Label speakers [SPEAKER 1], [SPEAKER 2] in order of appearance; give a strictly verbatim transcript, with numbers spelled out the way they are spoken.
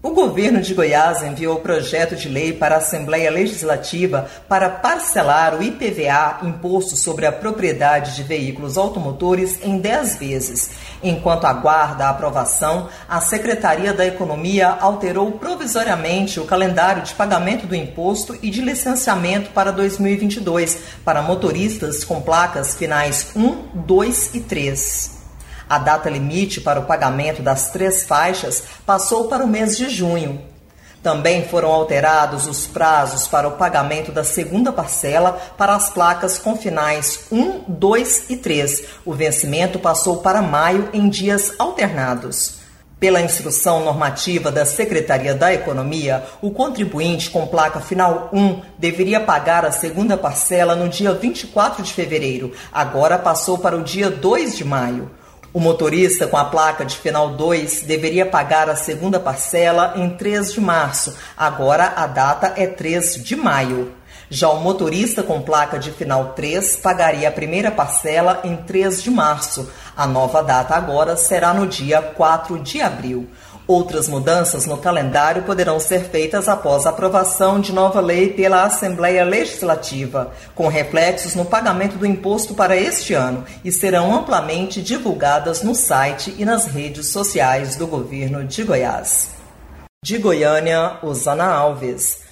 [SPEAKER 1] O governo de Goiás enviou o projeto de lei para a Assembleia Legislativa para parcelar o I P V A, Imposto sobre a Propriedade de Veículos Automotores, em dez vezes. Enquanto aguarda a aprovação, a Secretaria da Economia alterou provisoriamente o calendário de pagamento do imposto e de licenciamento para dois mil e vinte e dois para motoristas com placas finais um, dois e três. A data limite para o pagamento das três faixas passou para o mês de junho. Também foram alterados os prazos para o pagamento da segunda parcela para as placas com finais um, dois e três. O vencimento passou para maio em dias alternados. Pela instrução normativa da Secretaria da Economia, o contribuinte com placa final um deveria pagar a segunda parcela no dia vinte e quatro de fevereiro. Agora passou para o dia dois de maio. O motorista com a placa de final dois deveria pagar a segunda parcela em três de março. Agora a data é três de maio. Já o motorista com placa de final três pagaria a primeira parcela em três de março. A nova data agora será no dia quatro de abril. Outras mudanças no calendário poderão ser feitas após a aprovação de nova lei pela Assembleia Legislativa, com reflexos no pagamento do imposto para este ano, e serão amplamente divulgadas no site e nas redes sociais do governo de Goiás. De Goiânia, Osana Alves.